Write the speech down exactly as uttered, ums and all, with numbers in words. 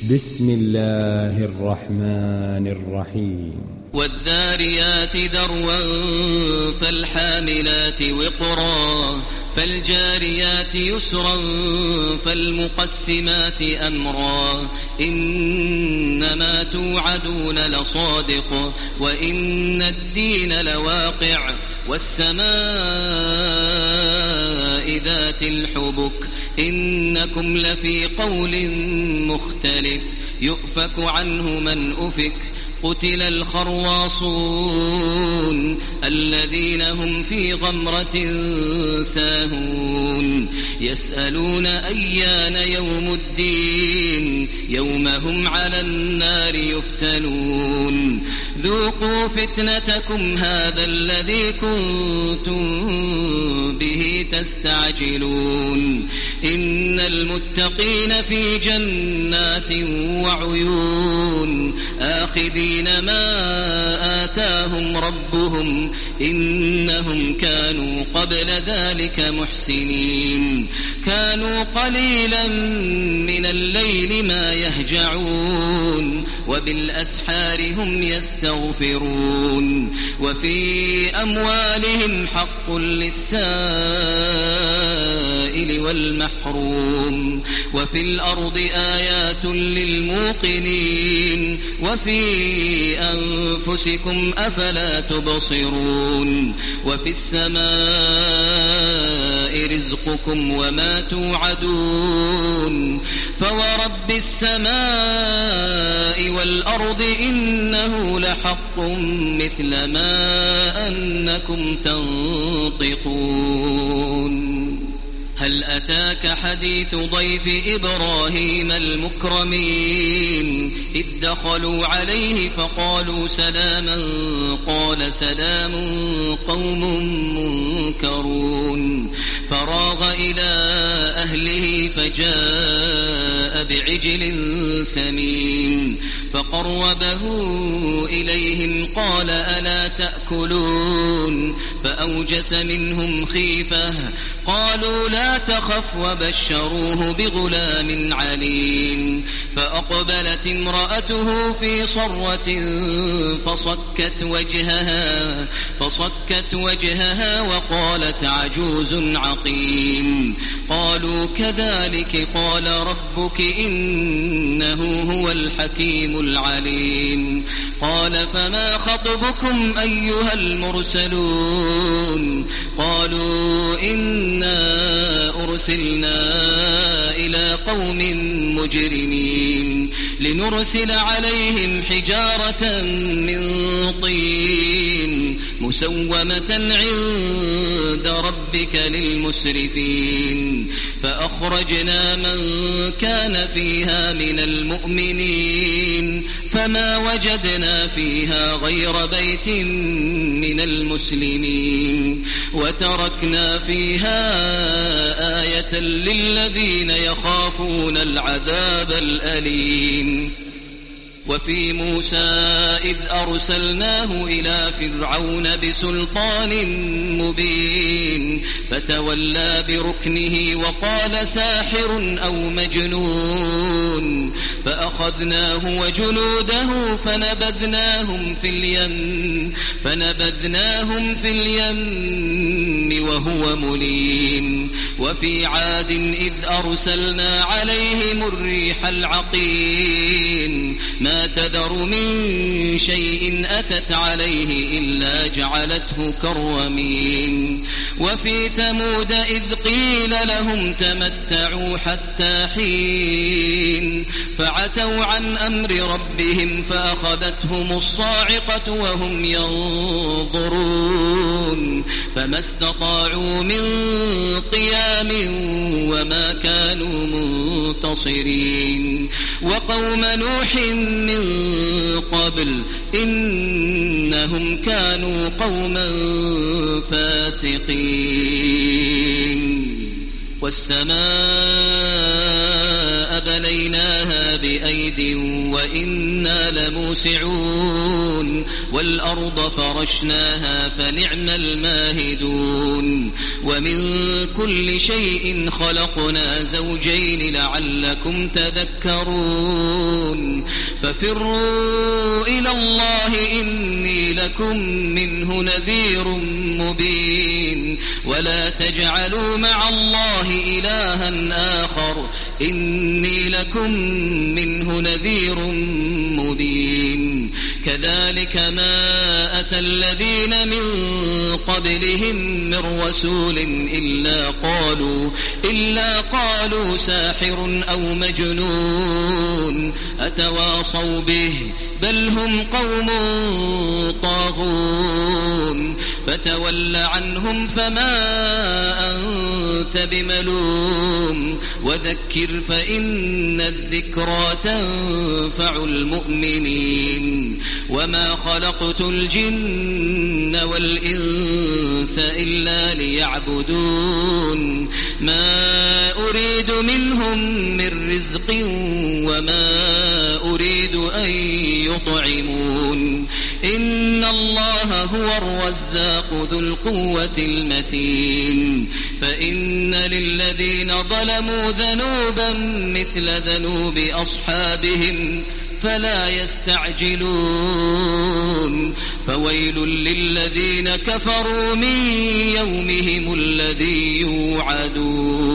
بسم الله الرحمن الرحيم. والذاريات ذروا فالحاملات وقرا فالجاريات يسرا فالمقسمات أمرا إنما توعدون لصادق وإن الدين لواقع والسماء ذات الحبك إنكم لفي قول مختلف يؤفك عنه من أفك قتل الخرواصون الذين هم في غمرة ساهون يسألون أيان يوم الدين يوم هم على النار يفتنون ذوقوا فتنتكم هذا الذي كنتم به تستعجلون إن المتقين في جنات وعيون آخذين ما آتاهم ربهم إنهم كانوا قبل ذلك محسنين كانوا قليلا من الليل ما يهجعون وبالأسحار هم يستغفرون وفي أموالهم حق للسائل والمحروم وفي الأرض آيات للموقنين وفي أنفسكم أفلا تبصرون وفي السماء رزقكم وما توعدون فورب السماء والأرض إنه لحق مثل ما أنكم تنطقون هل أتاك حديث ضيف إبراهيم المكرمين إذ دخلوا عليه فقالوا سلاما قال سلام قوم منكرون فراغ إلى أهله فجاء بعجل سمين فقربه إليهم قال ألا تأكلون فأوجس منهم خيفة قالوا لا تخف وبشروه بغلام عليم فأقبلت امرأته في صرة فصكت وجهها فصكت وجهها وقالت عجوز عقيم قالوا كذلك قال ربك إنه هو الحكيم العليم قال فما خطبكم أيها المرسلون قالوا إنا أرسلنا إلى قوم مجرمين لنرسل عليهم حجارة من طين مسومة عند ربك للمسرفين فأخرجنا من كان فيها من المؤمنين فما وجدنا فيها غير بيت من المسلمين وتركنا فيها آية للذين يخافون العذاب الأليم وفي موسى إذ أرسلناه إلى فرعون بسلطان مبين فتولى بركنه وقال ساحر أو مجنون فأخذناه وجنوده فنبذناهم في اليم فنبذناهم في اليم وهو مليم وفي عاد إذ أرسلنا عليهم الريح العقيم ما تذر من شيء أتت عليه إلا جعلته كالرميم وفي ثمود إذ قيل لهم تمتعوا حتى حين فعتوا عن أمر ربهم فأخذتهم الصاعقة وهم ينظرون فما استطاعوا من قيام وما كانوا منتصرين وقوم نوح من قبل إنهم كانوا قوما فاسقين والسماء بنيناها بأيد وإنا لموسعون والأرض فرشناها فنعم الماهدون ومن كل شيء خلقنا زوجين لعلكم تذكرون ففروا إلى الله إني لكم منه نذير مبين ولا تجعلوا مع الله إلها آخر إني لكم منه نذير مبين كذلك ما أتى الذين من قبلهم من رسول إلا قالوا إلا قالوا ساحر أو مجنون أتواصوا به بل هم قوم طاغون فتول عنهم فما أنت بملوم وذكر فإن الذكرى تنفع المؤمنين وما خلقت الجن والإنس إلا ليعبدون ما أريد منهم من رزق وما أريد أن يطعمون إن الله هو الرزاق ذو القوة المتين فإن للذين ظلموا ذنوبا مثل ذنوب أصحابهم فلا يستعجلون فويل للذين كفروا من يومهم الذي يوعدون.